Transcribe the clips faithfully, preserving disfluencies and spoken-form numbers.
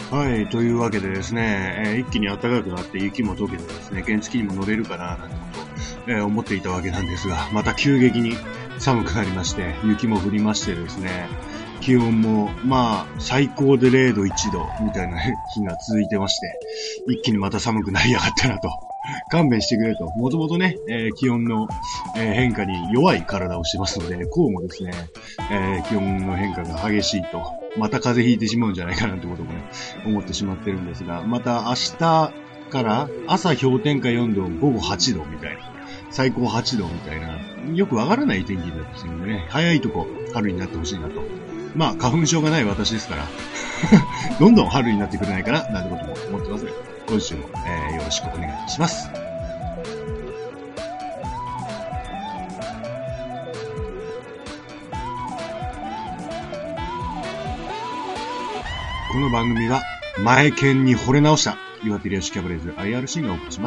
はい、というわけでですね、えー、一気に暖かくなって雪も溶けてですね、原付にも乗れるかな、なんてことを、えー、思っていたわけなんですが、また急激に寒くなりまして、雪も降りましてですね、気温も、まあ、最高でれいどいちどみたいな日が続いてまして、一気にまた寒くなりやがったなと。勘弁してくれと。もともとね、えー、気温の、えー、変化に弱い体をしてますので、こうもですね、えー、気温の変化が激しいと、また風邪ひいてしまうんじゃないかなってこともね、思ってしまってるんですが、また明日から朝氷点下よんど、午後はちどみたいな、最高はちどみたいな、よくわからない天気になってきてるんでね、早いとこ春になってほしいなと。まあ、花粉症がない私ですから、どんどん春になってくれないかな、なんてことも思ってますね。今週も、えー、よろしくお願いします。この番組は、前剣に惚れ直した、岩手リアシキャバレーズ アイアールシー がお送りします。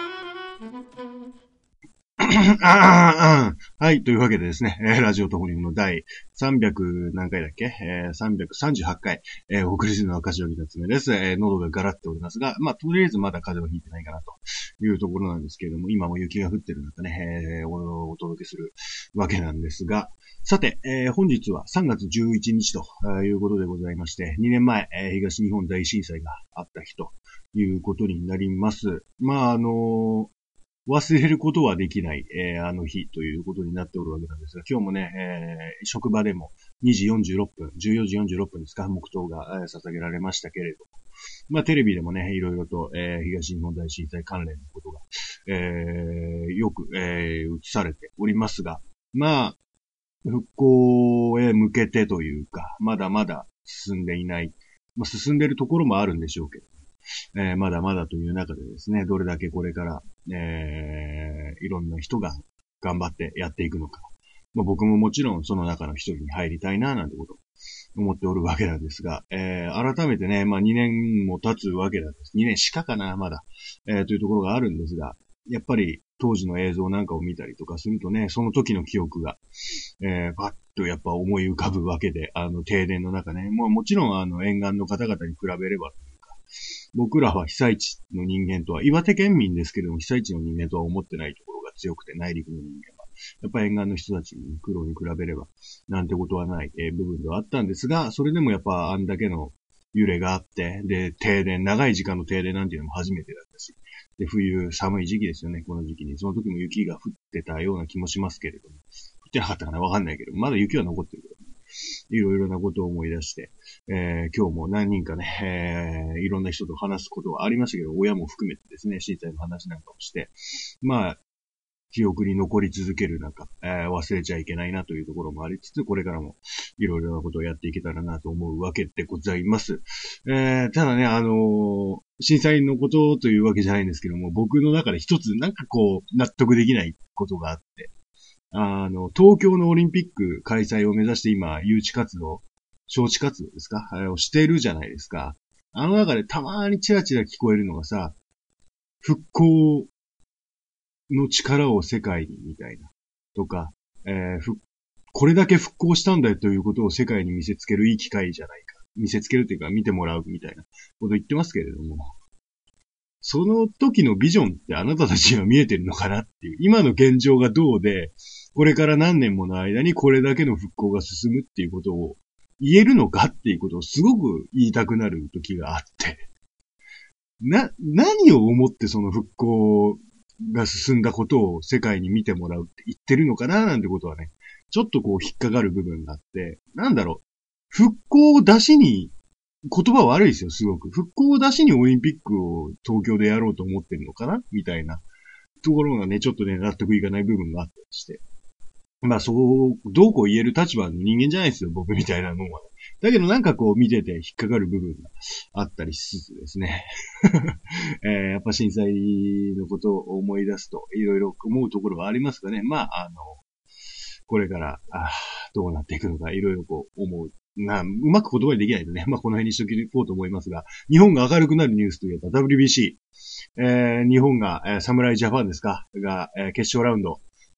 あはい。というわけでですね、えー、ラジオトホリムの第さんびゃく何回だっけ、えー、さんびゃくさんじゅうはちかい、えー、お送りするのは柏木夏目です。えー、喉がガラっておりますが、まあ、とりあえずまだ風邪はひいてないかなというところなんですけれども、今も雪が降ってる中ね、えー、お, お届けするわけなんですが、さて、えー、本日はさんがつじゅういちにちということでございまして、にねんまえ、えー、東日本大震災があった日ということになります。まあ、あのー、忘れることはできない、えー、あの日ということになっておるわけなんですが、今日もね、えー、職場でもにじよんじゅうろっぷん、じゅうよじよんじゅうろっぷんですか、黙祷が、えー、捧げられましたけれども、まあテレビでもね、いろいろと、えー、東日本大震災関連のことが、えー、よく、えー、映されておりますが、まあ、復興へ向けてというか、まだまだ進んでいない、まあ、進んでいるところもあるんでしょうけど、えー、まだまだという中でですね、どれだけこれから、えー、いろんな人が頑張ってやっていくのか。まあ、僕ももちろんその中の一人に入りたいな、なんてことを思っておるわけなんですが、えー、改めてね、まあにねんも経つわけなんです。にねんしかかな、まだ、えー、というところがあるんですが、やっぱり当時の映像なんかを見たりとかするとね、その時の記憶が、えー、パッとやっぱ思い浮かぶわけで、あの停電の中ね、もうもちろんあの沿岸の方々に比べれば、僕らは被災地の人間とは、岩手県民ですけれども、被災地の人間とは思ってないところが強くて、内陸の人間は。やっぱり沿岸の人たちに苦労に比べれば、なんてことはない、えー、部分ではあったんですが、それでもやっぱあんだけの揺れがあって、で、停電、長い時間の停電なんていうのも初めてだったし、で、冬寒い時期ですよね、この時期に。その時も雪が降ってたような気もしますけれども。降ってなかったかなわかんないけど、まだ雪は残ってるけど、いろいろなことを思い出して、えー、今日も何人かね、えー、いろんな人と話すことはありましたけど、親も含めてですね、震災の話なんかをして、まあ、記憶に残り続ける中、えー、忘れちゃいけないなというところもありつつ、これからもいろいろなことをやっていけたらなと思うわけでございます。えー、ただね、あのー、震災のことというわけじゃないんですけども、僕の中で一つなんかこう、納得できないことがあって、あの、東京のオリンピック開催を目指して今、誘致活動、招致活動ですかあれをしてるじゃないですか。あの中でたまーにチラチラ聞こえるのがさ、復興の力を世界にみたいな。とか、えー、ふ、これだけ復興したんだよということを世界に見せつけるいい機会じゃないか。見せつけるというか見てもらうみたいなこと言ってますけれども。その時のビジョンってあなたたちには見えてるのかなっていう。今の現状がどうで、これから何年もの間にこれだけの復興が進むっていうことを言えるのかっていうことをすごく言いたくなる時があって。な、何を思ってその復興が進んだことを世界に見てもらうって言ってるのかななんてことはね、ちょっとこう引っかかる部分があって、なんだろう、復興を出しに、言葉悪いですよ、すごく。復興を出しにオリンピックを東京でやろうと思ってるのかなみたいなところがね、ちょっとね、納得いかない部分があったりして。まあ、そう、どうこう言える立場の人間じゃないですよ、僕みたいなのは。だけどなんかこう見てて引っかかる部分があったりしつつですね。えー、やっぱ震災のことを思い出すといろいろ思うところはありますがね。まあ、あの、これから、あどうなっていくのかいろいろこう思う。な、うまく言葉にできないとね。まあ、この辺にしときこうと思いますが、日本が明るくなるニュースといえば ダブリュービーシー。えー、日本が、えー、サムライジャパンですかが、えー、決勝ラウンド、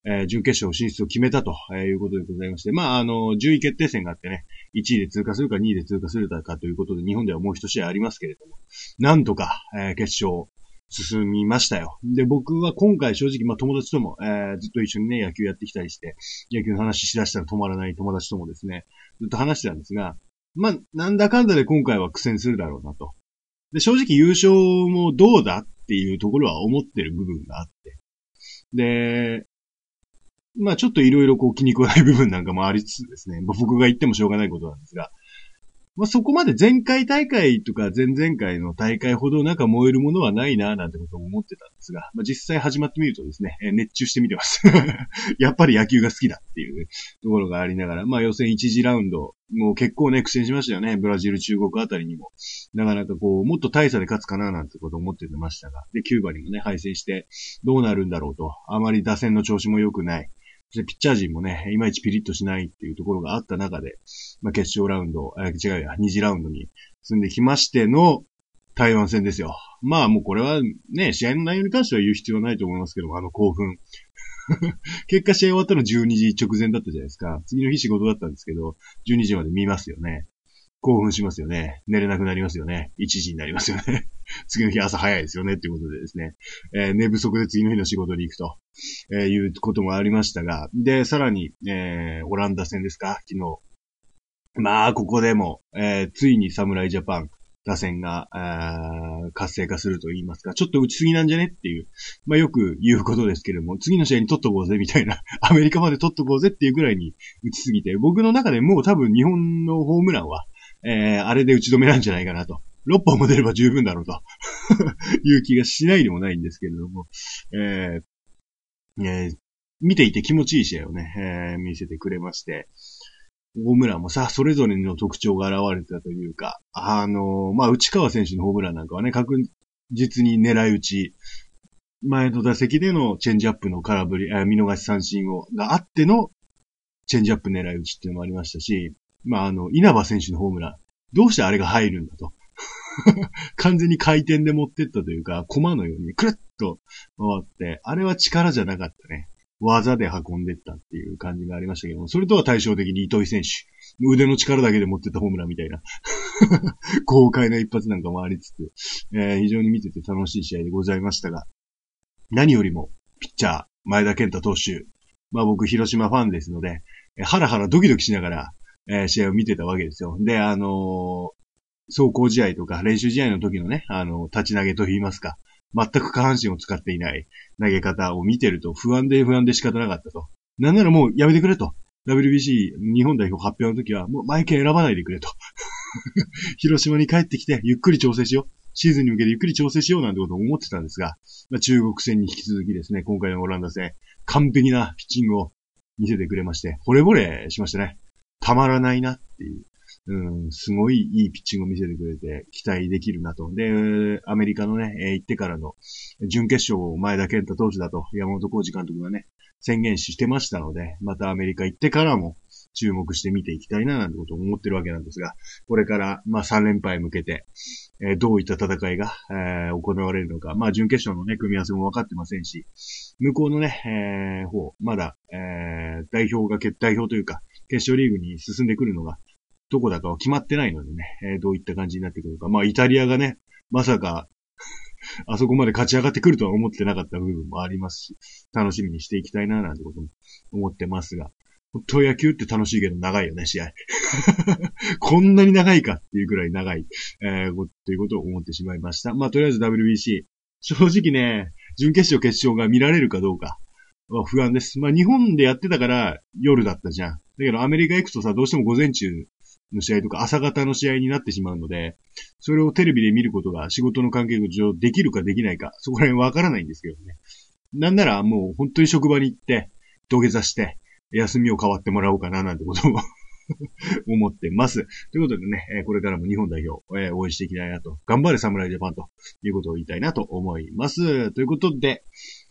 えー、準決勝進出を決めたということでございまして、まあ、あの、順位決定戦があってね、いちいで通過するかにいで通過するかということで、日本ではもう一試合ありますけれども、なんとか、えー、決勝進みましたよ。で、僕は今回正直、まあ、友達とも、えー、ずっと一緒にね、野球やってきたりして、野球の話しだしたら止まらない友達ともですね、ずっと話してたんですが、まあ、なんだかんだで今回は苦戦するだろうなと。で、正直優勝もどうだっていうところは思ってる部分があって。で、まあちょっといろいろこう気に食わない部分なんかもありつつですね、僕が言ってもしょうがないことなんですが、まあそこまで前回大会とか前々回の大会ほどなんか燃えるものはないななんてことを思ってたんですが、まあ実際始まってみるとですね、熱中してみてます。やっぱり野球が好きだっていうところがありながら、まあ予選一次ラウンド、もう結構ね苦戦しましたよね。ブラジル、中国あたりにも。なかなかこう、もっと大差で勝つかななんてことを思ってましたが、で、キューバにもね、敗戦してどうなるんだろうと、あまり打線の調子も良くない。で、ピッチャー陣もね、いまいちピリッとしないっていうところがあった中で、まあ、決勝ラウンド、あ、違うや、二次ラウンドに進んできましての台湾戦ですよ。まあもうこれはね、試合の内容に関しては言う必要はないと思いますけど、あの興奮。結果試合終わったのじゅうにじ直前だったじゃないですか。次の日仕事だったんですけど、じゅうにじまで見ますよね。興奮しますよね。寝れなくなりますよね。いちじになりますよね。次の日朝早いですよねっていうことでですね、えー、寝不足で次の日の仕事に行くと、えー、いうこともありましたが、で、さらに、えー、オランダ戦ですか、昨日。まあ、ここでも、えー、ついに侍ジャパン打線が、えー、活性化すると言いますか、ちょっと打ちすぎなんじゃねっていう、まあよく言うことですけれども、次の試合に取っとこうぜみたいな、アメリカまで取っとこうぜっていうぐらいに打ちすぎて、僕の中でもう多分日本のホームランは、えー、あれで打ち止めなんじゃないかなと。ろっぽんも出れば十分だろうという気がしないでもないんですけれども、えーえー、見ていて気持ちいい試合をね、えー、見せてくれまして、ホームランもさ、それぞれの特徴が現れてたというか、あのー、まあ、内川選手のホームランなんかはね、確実に狙い撃ち、前の打席でのチェンジアップの空振り、見逃し三振を、があってのチェンジアップ狙い撃ちっていうのもありましたし、まあ、あの、稲葉選手のホームラン、どうしてあれが入るんだと。完全に回転で持ってったというか、駒のようにクルッと回って、あれは力じゃなかったね。技で運んでったっていう感じがありましたけども、それとは対照的に糸井選手、腕の力だけで持ってったホームランみたいな豪快な一発なんかもありつつ、えー、非常に見てて楽しい試合でございましたが、何よりもピッチャー前田健太投手、まあ僕広島ファンですので、ハラハラドキドキしながら、えー、試合を見てたわけですよ。で、あのー、走行試合とか練習試合の時のね、あの、立ち投げと言いますか、全く下半身を使っていない投げ方を見てると不安で不安で仕方なかったと。なんならもうやめてくれと。ダブリュービーシー 日本代表発表の時はもうマイケン選ばないでくれと。広島に帰ってきてゆっくり調整しよう。シーズンに向けてゆっくり調整しようなんてことを思ってたんですが、まあ、中国戦に引き続きですね、今回のオランダ戦、完璧なピッチングを見せてくれまして、惚れ惚れしましたね。たまらないなっていう。うん、すごいいいピッチングを見せてくれて期待できるなと。で、アメリカのね、行ってからの準決勝を前田健太投手だと山本浩二監督がね、宣言してましたので、またアメリカ行ってからも注目して見ていきたいななんてことを思ってるわけなんですが、これからまあさん連覇へ向けて、えー、どういった戦いが、えー、行われるのか、まあ準決勝のね、組み合わせも分かってませんし、向こうのね、えー、方、まだ、えー、代表が決、代表というか、決勝リーグに進んでくるのが、どこだかは決まってないのでね、えー、どういった感じになってくるか。まあ、イタリアがね、まさか、あそこまで勝ち上がってくるとは思ってなかった部分もありますし、楽しみにしていきたいな、なんてことも思ってますが、本当野球って楽しいけど長いよね、試合。こんなに長いかっていうくらい長い、えー、ということを思ってしまいました。まあ、とりあえず ダブリュービーシー、正直ね、準決勝決勝が見られるかどうかは不安です。まあ、日本でやってたから夜だったじゃん。だけどアメリカ行くとさ、どうしても午前中の試合とか朝方の試合になってしまうので、それをテレビで見ることが仕事の関係上できるかできないか、そこら辺わからないんですけどね。なんならもう本当に職場に行って、土下座して、休みを代わってもらおうかななんてことを思ってます。ということでね、これからも日本代表を応援していきたいなと、頑張れ侍ジャパンということを言いたいなと思います。ということで、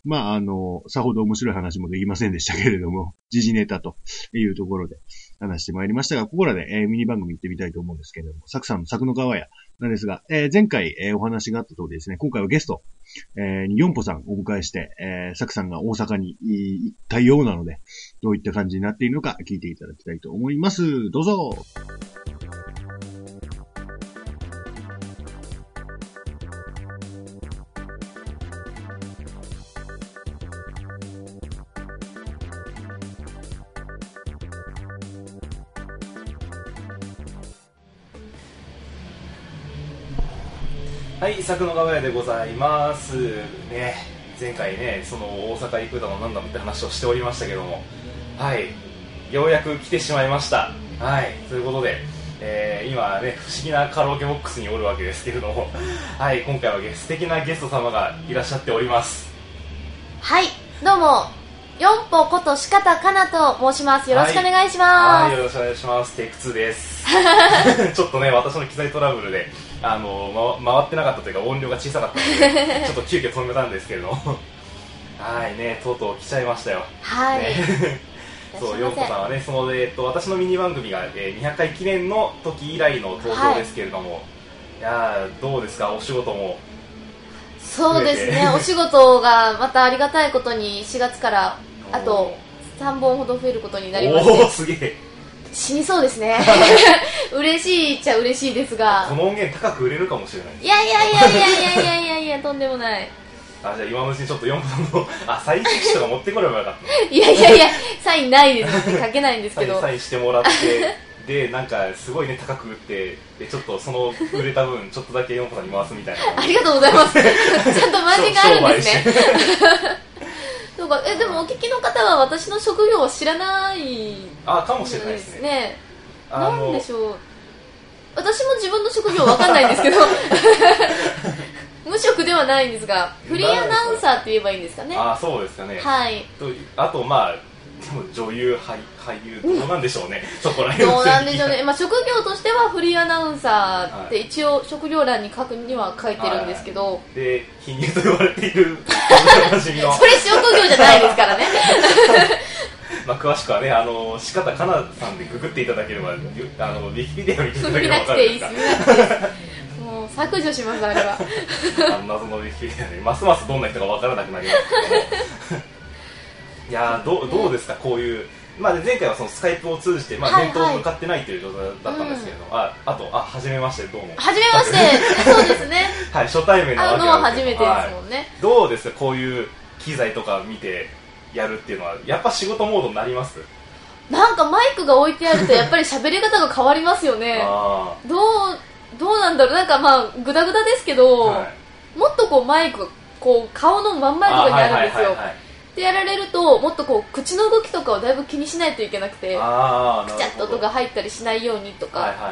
まあ、あの、さほど面白い話もできませんでしたけれども、時事ネタというところで話してまいりましたが、ここらで、えー、ミニ番組行ってみたいと思うんですけれども、サクさんの作の川屋なんですが、えー、前回、えー、お話があった通りですね、今回はゲスト、えー、ヨンポさんをお迎えして、えー、サクさんが大阪に行ったようなので、どういった感じになっているのか聞いていただきたいと思います。どうぞ。 はい、作の川屋でございますね。前回ね、その大阪行くだのなんだのって話をしておりましたけども、はい、ようやく来てしまいました。はい、ということで、えー、今ね、不思議なカラオケボックスにおるわけですけれども、はい、今回は素敵なゲスト様がいらっしゃっております。 はい、どうも、ヨンポこと四方かなと申します。よろしくお願いします。 はい、はい、よろしくお願いします。テイクツーです。ちょっとね、私の機材トラブルで、あの、ま、回ってなかったというか音量が小さかったのでちょっと急遽止めたんですけれどもはいね、とうとう来ちゃいましたよ。 はい、ね、 そう、ヨンポさんはね、その、えー、と私のミニ番組が、えー、にひゃっかい記念の時以来の登場ですけれども、はい、いやー、どうですか、お仕事も。 そうですね、お仕事がまたありがたいことにしがつからあとさんぼんほど増えることになりまして、 おー、すげえ、 死にそうですね嬉しいっちゃ嬉しいですが、 この音源高く売れるかもしれない。 いやいやいやいやいやいやいやいやとんでもない。 あ、じゃあ今のうちにちょっとヨンポさんのあ、サイン色紙とか持ってこればよかったいやいやいや、サインないですって書けないんですけどサインしてもらってで、なんかすごいね、高く売ってで、ちょっとその売れた分ちょっとだけヨンポさんに回すみたいなありがとうございますちゃんとマージンがあるんですねそうか、え、でもお聞きの方は私の職業を知らないあ、かもしれないですね。 ね、なんでしょう、私も自分の職業わかんないんですけど無職ではないんですが、フリーアナウンサーって言えばいいんですかね。 あ、そうですかね。 はい。 と、あとまあでも女優、俳, 俳優どうなんでしょうね、うん、そこら辺どうなんでしょうね、まあ、職業としてはフリーアナウンサーって一応職業欄に書くには書いてるんですけど、はいはい、 で、貧乳と言われているおなじみのそれ職業じゃないですからねまあ詳しくはね、あの四方かなさんでググっていただければ、あのウィキペディアを見ていただければ分かるんですか。見なくていいです、 もう削除します、あれはあの謎のウィキペディアでますますどんな人か分からなくなりますけどもいやー、どう、どうですか、こういう、まあ、前回はそのスカイプを通じて、まあ、面と向かってないという状態だったんですけれども、うん、あ, あと、あ、はじめまして、どうも。 はじめまして、そうですね。 はい、初対面のわけなんですけど、 初めてですもんね、はい。 どうですか、こういう機材とか見てやるっていうのは、やっぱ仕事モードになります？ なんかマイクが置いてあると、やっぱり喋り方が変わりますよね。あ、どう、どうなんだろう、なんかまあ、ぐだぐだですけど、はい、もっとこうマイク、こう、顔の真ん前とかにあるんですよ。ってやられると、もっとこう口の動きとかをだいぶ気にしないといけなくて、あ、くちゃっと音が入ったりしないようにとか、はいはいはい、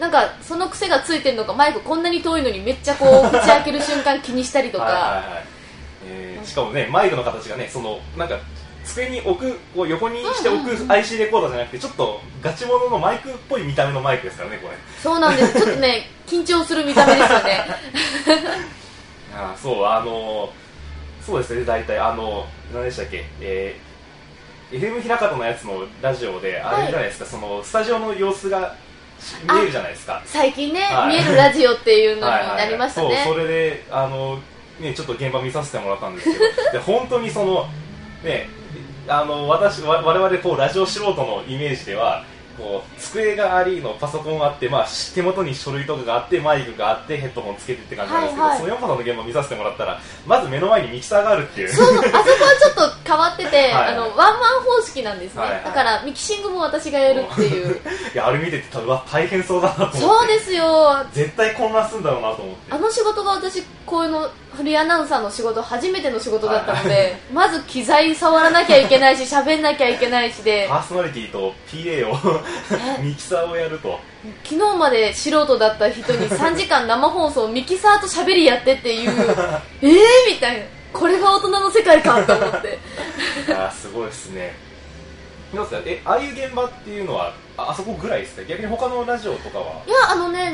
なんかその癖がついてるのか、マイクこんなに遠いのにめっちゃこう口開ける瞬間気にしたりとかはいはい、はい、 えー、しかもね、マイクの形がね、そのなんか机に置く、こう横にして置く アイシー レコーダーじゃなくて、ちょっとガチモノのマイクっぽい見た目のマイクですからね、これ。 そうなんです、ちょっとね緊張する見た目ですよねあ、そう、あのそうですね、大体あの何でしたっけ、えー、エフエム ひらかたのやつのラジオで、あれじゃないですか、はい、そのスタジオの様子が見えるじゃないですか、 最近ね、はい、見えるラジオっていうのになりましたね。はいはいはい、 そう、それであの、ね、ちょっと現場見させてもらったんですけどで本当にその、ね、あの私我々こうラジオ素人のイメージでは、こう机がありのパソコンがあって、まあ、手元に書類とかがあってマイクがあってヘッドホンつけてって感じなんですけど、はいはい、そのヨンポさんの現場見させてもらったら、まず目の前にミキサーがあるっていう。 そうそう、あそこはちょっと変わっててはい、あのワンマン方式なんですね、はいはい、だからミキシングも私がやるっていういや、あれ見ててうわ大変そうだなと思って。 そうですよ、 絶対混乱するんだろうなと思って。 あの仕事が私こういうのフリーアナウンサーの仕事初めての仕事だったので、はい、まず機材触らなきゃいけないし喋んなきゃいけないしで、 パーソナリティと ピーエー をミキサーをやると、 昨日まで素人だった人にさんじかん生放送ミキサーと喋りやってっていうえーみたいな、これが大人の世界かと思ってあ、すごいですね。どうですか、え、ああいう現場っていうのは あ, あそこぐらいですか、逆に他のラジオとかは。 いや、あのね、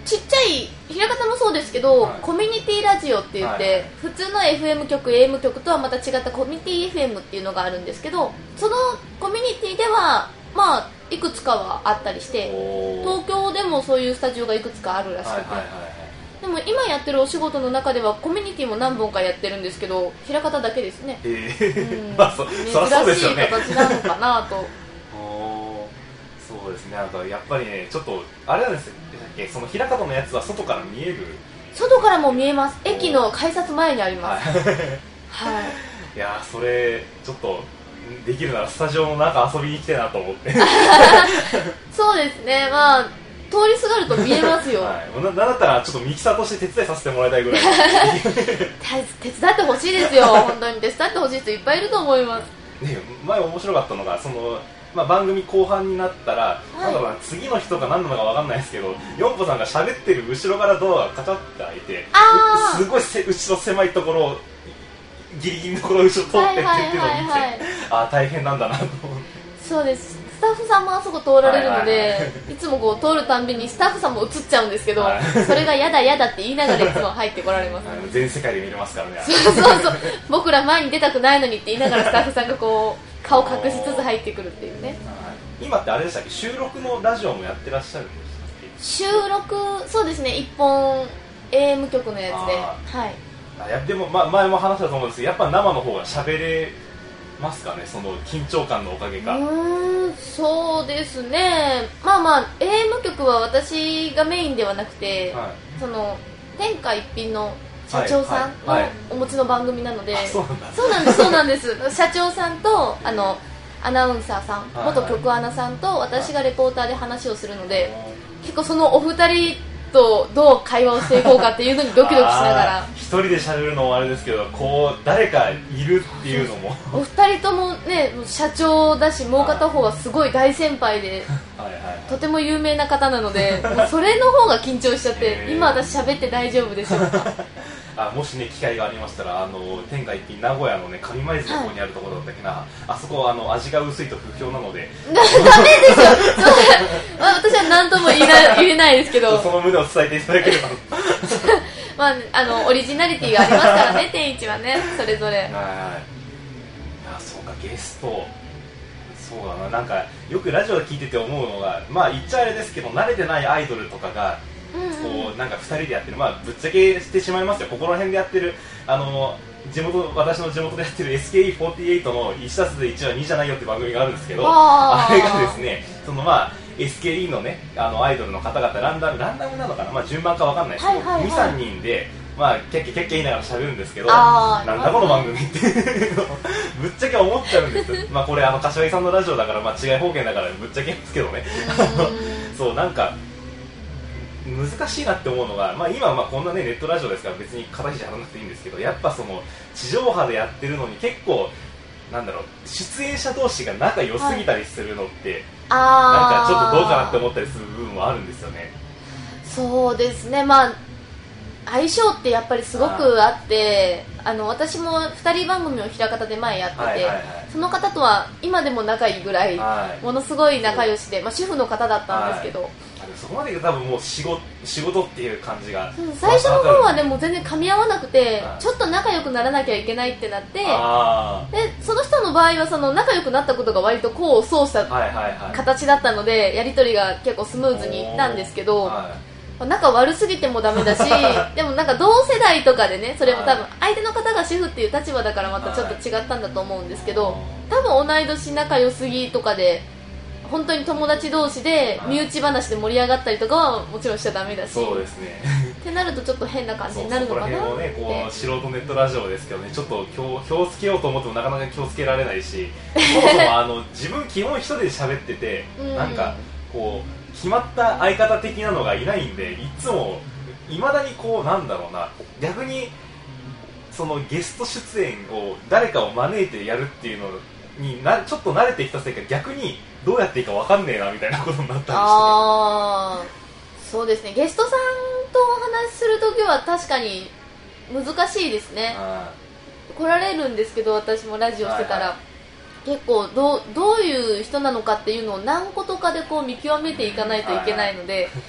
ちっちゃい平方もそうですけど、 はい、 コミュニティラジオって言って、はいはい、普通の エフエム 局 エーエム 局とはまた違ったコミュニティ エフエム っていうのがあるんですけど、そのコミュニティではまあいくつかはあったりして、東京でもそういうスタジオがいくつかあるらしくて、はいはいはいはい、でも今やってるお仕事の中ではコミュニティも何本かやってるんですけど、平方だけですね。 えーうんまあ、そ珍しい形なのかなとそうですね、なんかやっぱりね、ちょっとあれなんですよ、その平方のやつは外から見える、 外からも見えます。駅の改札前にあります。はい、はい、 いやそれちょっとできるならスタジオの中遊びに来てなと思ってそうですね、まあ通りすがると見えますよ、 はい、な, なんだったらちょっとミキサーとして手伝いさせてもらいたいぐらい手伝ってほしいですよ本当に手伝ってほしい人いっぱいいると思います、 ね、前面白かったのがそのまあ、番組後半になったら、はい、なんだろうな、次の人が何なのか分かんないですけど、ヨンポさんが喋ってる後ろからドアがカチャって開いて、すごいせ後ろ狭いところをギリギリのところを後ろ通ってってっていうのを見て、ああ大変なんだなと思って。 そうです、スタッフさんもあそこ通られるので、はいはいはい、いつもこう通るたんびにスタッフさんも映っちゃうんですけど、はい、それがやだやだって言いながらいつも入ってこられます、ね、 全世界で見れますからね。 そうそうそう、僕ら前に出たくないのにって言いながらスタッフさんがこう顔隠しつつ入ってくるっていうね。 今ってあれでしたっけ、収録のラジオもやってらっしゃるんですか？収録、そうですね、いっぽん エーエム 局のやつで、はい。 あ、やでも、ま、前も話したと思うんですけど、やっぱ生の方が喋れますかね、その緊張感のおかげか。 うーん、そうですね、まあまあ エーエム 局は私がメインではなくて、はい、その天下一品の社長さんのお持ちの番組なので、 そうなんだ、 そうなんです、そうなんです社長さんとあのアナウンサーさん、元局アナさんと私がレポーターで話をするので、結構そのお二人とどう会話をしていこうかっていうのにドキドキしながら一人で喋るのもあれですけど、こう誰かいるっていうのもお二人ともね、社長だし、もう片方はすごい大先輩ではいはい、はい、とても有名な方なのでもうそれの方が緊張しちゃって、今私喋って大丈夫でしょうかあ、もしね機会がありましたら、あの天下一品名古屋のね上舞鶴の方にあるところだったっけな、はい、あそこはあの味が薄いと不評なのでダメでしょ私は何とも言いな言えないですけどその旨を伝えていただければまあ、あのオリジナリティがありますからね天一はね、それぞれ。はいはい、 あ、そうか、ゲスト、そうだな、なんかよくラジオで聞いてて思うのが、まあ言っちゃあれですけど、慣れてないアイドルとかがうんうん、 こうなんかふたりでやってる、まあ、ぶっちゃけしてしまいますよ、ここら辺でやってるあの地元、私の地元でやってる エスケーイーフォーティーエイト のいちたすいちはにじゃないよって番組があるんですけど、あれがですね、そのまあ エスケーイー のね、あのアイドルの方々ランダムランダムなのかな、まあ順番かわかんないですけど、はいはいはい、にさんにんでまあキャッキャキャッキャ言いながら喋るんですけど、なんだこの番組ってぶっちゃけ思っちゃうんですよ。まあこれあの柏木さんのラジオだから、まあ違い方言だからぶっちゃけますけどね。そうなんか。難しいなって思うのが、まあ、今はまあこんな、ね、ネットラジオですから別に肩肘張らなくていいんですけど、やっぱその地上波でやってるのに結構なんだろう、出演者同士が仲良すぎたりするのって、はい、なんかちょっとどうかなって思ったりする部分もあるんですよね。 そうですね、まあ相性ってやっぱりすごくあって、あの私もふたり番組を枚方で前やってて、はいはいはい、その方とは今でも仲いいぐらい、はい、ものすごい仲良しで、まあ、主婦の方だったんですけど、はい、 そこまで多分もう仕事、仕事っていう感じが、 最初の方はでも全然噛み合わなくて、はい、ちょっと仲良くならなきゃいけないってなって、でその人の場合はその仲良くなったことが割と功を奏した形だったので、はいはいはい、やり取りが結構スムーズにいったんですけど、仲悪すぎてもダメだしでもなんか同世代とかでね、それも多分相手の方が主婦っていう立場だからまたちょっと違ったんだと思うんですけど、多分同い年仲良すぎとかで本当に友達同士で身内話で盛り上がったりとかはもちろんしちゃダメだし、 そうですねってなるとちょっと変な感じになるのかなって。そこら辺をね、こう素人ネットラジオですけどね、ちょっと気を、気をつけようと思ってもなかなか気をつけられないしそもそもあの自分基本一人で喋ってて、うん、なんかこう決まった相方的なのがいないんで、いつもいまだにこうなんだろうな、逆にそのゲスト出演を誰かを招いてやるっていうのになちょっと慣れてきたせいか、逆にどうやっていいか分かんねえなみたいなことになったりして、 あそうですね、ゲストさんとお話しするときは確かに難しいですね。来られるんですけど、私もラジオしてたら、はいはい、結構どう、どういう人なのかっていうのを何個とかでこう見極めていかないといけないので、はいはい、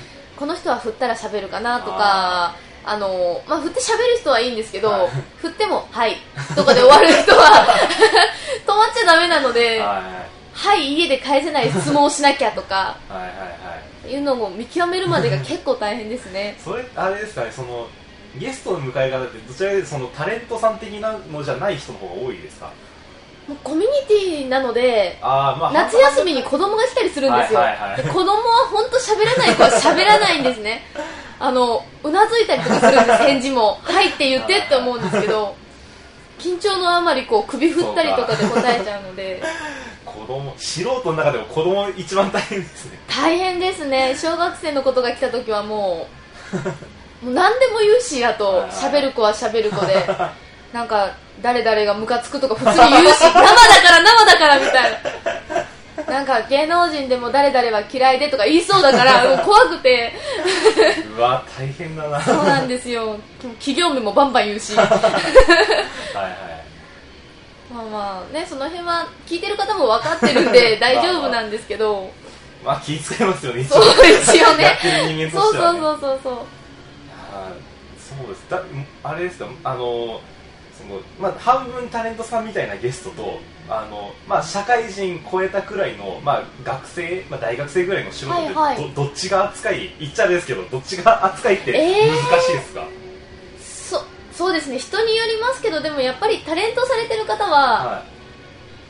この人は振ったら喋るかなとか、あのまあ、振って喋る人はいいんですけど、はい、振ってもはいとかで終わる人は止まっちゃダメなので、はい、はい、家で返せない質問をしなきゃとかはいはい、はい、いうのも見極めるまでが結構大変ですね。 それあれですかね、そのゲストの迎え方ってどちらかというとそのタレントさん的なのじゃない人の方が多いですか？ もうコミュニティなので、あ、まあ、夏休みに子供が来たりするんですよ、はいはいはい、で子供は本当喋らない子は喋らないんですね。あのうなずいたりとかするんです、返事もはいって言ってって思うんですけど、緊張のあまりこう首振ったりとかで答えちゃうので子供、素人の中でも子供一番大変ですね。 大変ですね。小学生のことが来た時はもうもう何でも言うし、あと喋る子は喋る子でなんか誰々がムカつくとか普通に言うし生だから生だからみたいな、なんか芸能人でも誰々は嫌いでとか言いそうだからもう怖くてうわ大変だな。 そうなんですよ。企業名もバンバン言うしはい、はい、まあまあね、その辺は聞いてる方も分かってるんで大丈夫なんですけどまあ気遣いますよね、 そう一応ねやってる人間としてはね。 そうそうそうそうそうです。だあれですか、あのその、まあ、半分タレントさんみたいなゲストとあの、まあ、社会人超えたくらいの、まあ、学生、まあ、大学生ぐらいの仕事って、はいはい、ど, どっちが扱い言っちゃあれですけどどっちが扱いって難しいですか？ えー、そ, そうですね、人によりますけど、でもやっぱりタレントされてる方は、はい、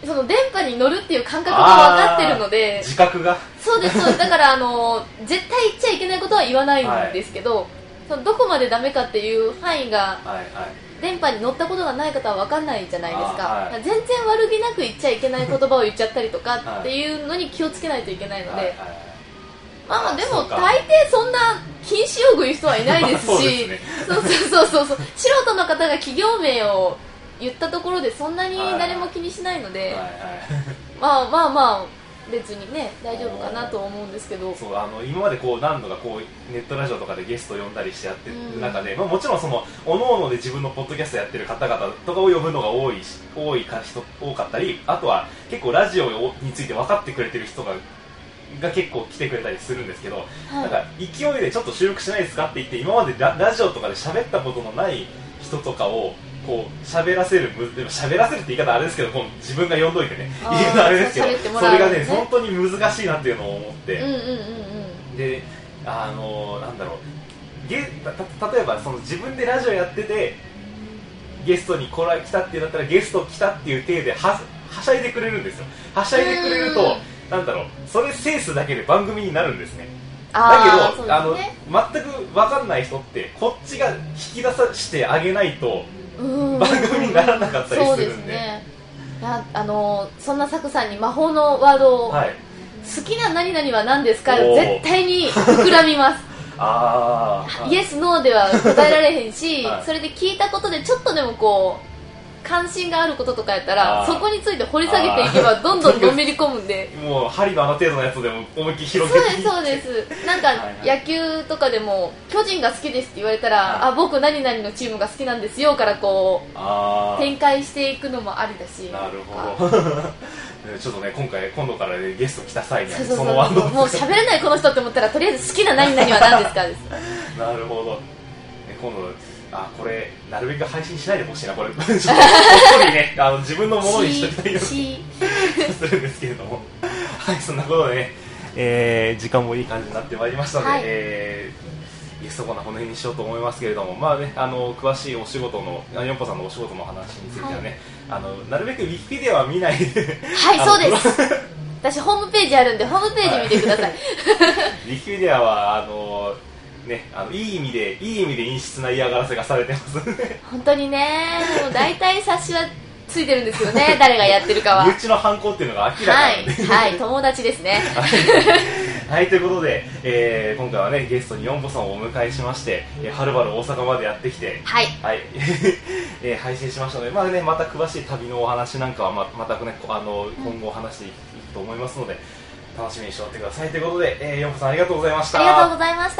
その電波に乗るっていう感覚が分かってるので、 自覚がそうですそうです。だからあの絶対言っちゃいけないことは言わないんですけど、はい、そのどこまでダメかっていう範囲が、はいはい、電波に乗ったことがない方は分かんないじゃないですか、はい、全然悪気なく言っちゃいけない言葉を言っちゃったりとかっていうのに気をつけないといけないので、はいはいはい、まあでも大抵そんな禁止用語言う人はいないですしそうそうそうそうそう、素人の方が企業名を言ったところでそんなに誰も気にしないので、はいはいはい、まあまあまあ別にね大丈夫かなと思うんですけど、 そう、あの今までこう何度かこうネットラジオとかでゲスト呼んだりしてやってる中で、うん、まあ、もちろんその各々で自分のポッドキャストやってる方々とかを呼ぶのが多い多いか人多かったり、あとは結構ラジオについて分かってくれてる人がが結構来てくれたりするんですけど、はい、なんか勢いでちょっと収録しないですかって言って今まで ラ, ラジオとかで喋ったことのない人とかをこう喋らせる、でも喋らせるって言い方あれですけど、こう自分が呼んどいてね言うのあれですけど、そ, それがね本当に難しいなっていうのを思って、うんうんうんうん、で、あのなんだろう、ゲた例えばその自分でラジオやっててゲストに来ら来たってなったらゲスト来たっていう体で は, はしゃいでくれるんですよ。はしゃいでくれるとなんだろう、それセンスだけで番組になるんですね。だけど、あ、ね、あの全く分かんない人ってこっちが引き出さしてあげないと番組にならなかったりするんで、そうですね。 いや、あのそんなサクさんに魔法のワードを、はい、好きな何々は何ですか絶対に膨らみますあイエスノーでは答えられへんし、はい、それで聞いたことでちょっとでもこう関心があることとかやったらそこについて掘り下げていけばどんどんのめり込むんでもう針の穴程度のやつでも思いっきり広げていって、 そうですそうです。なんか野球とかでも巨人が好きですって言われたら、はい、あ僕何々のチームが好きなんですよからこう展開していくのもありだし、 なるほどちょっとね今回今度から、ね、ゲスト来た際には、ね、そのワードもう喋れないこの人って思ったらとりあえず好きな何々は何ですかですなるほど、ね、今度あこれなるべく配信しないでほしいな、これちょっとほっそりねあの自分のものにしておきたいようにするんですけれどもはい、そんなことでね、えー、時間もいい感じになってまいりましたので、はい、えー、ゲストコーナーこの辺にしようと思いますけれども、まあね、あの詳しいお仕事のヨンポさんのお仕事の話についてはね、はい、あのなるべくウィキペディアは見ないではいそうです私ホームページあるんでホームページ見てください、はい、 ウィキペディアはあのね、あのいい意味でいい意味で陰湿な嫌がらせがされてます本当にね、もう大体察しはついてるんですよね誰がやってるかは身内の犯行っていうのが明らかなんで、 はい、はい、友達ですねはい、ということで、えー、今回はねゲストにヨンポさんをお迎えしまして、えー、はるばる大阪までやってきて、 はい、 はいえー、配信しましたので、まあね、また詳しい旅のお話なんかは ま, また、ね、あの今後話していくと思いますので、楽しみにしておいてくださいということで、えー、ヨンポさんありがとうございました。 ありがとうございました。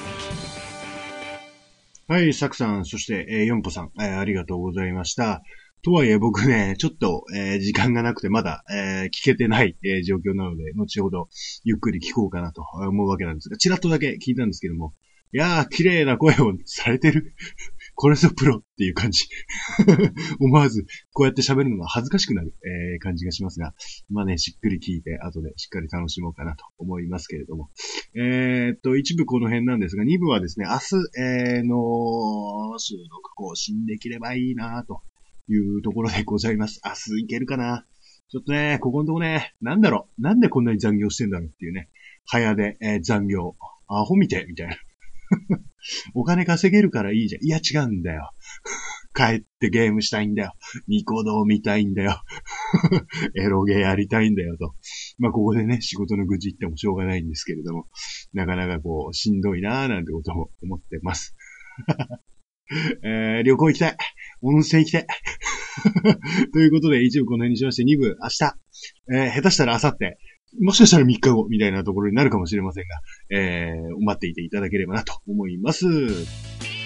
はい、サクさん、そして、えー、ヨンポさん、えー、ありがとうございました。 とはいえ僕ね、ちょっと、えー、時間がなくてまだ、えー、聞けてない、えー、状況なので、後ほどゆっくり聞こうかなと思うわけなんですが、ちらっとだけ聞いたんですけども、いやー、綺麗な声をされてる。これぞプロっていう感じ。思わず、こうやって喋るのが恥ずかしくなる、えー、感じがしますが、まあね、しっくり聞いて、後でしっかり楽しもうかなと思いますけれども。えー、っと、一部この辺なんですが、二部はですね、明日、えー、の収録更新できればいいなというところでございます。明日いけるかな。ちょっとね、ここのとこね、なんだろう、なんでこんなに残業してんだろうっていうね、早で、えー、残業、アホ見て、みたいな。お金稼げるからいいじゃん。いや違うんだよ。帰ってゲームしたいんだよ。ニコ動見たいんだよ。エロゲーやりたいんだよと。まあここでね、仕事の愚痴言ってもしょうがないんですけれども、なかなかこう、しんどいなーなんてことも思ってます。えー、旅行行きたい。温泉行きたい。ということで、一部この辺にしまして、二部明日、えー、下手したら明後日、もしかしたらみっかごみたいなところになるかもしれませんが、えー、待っていていただければなと思います。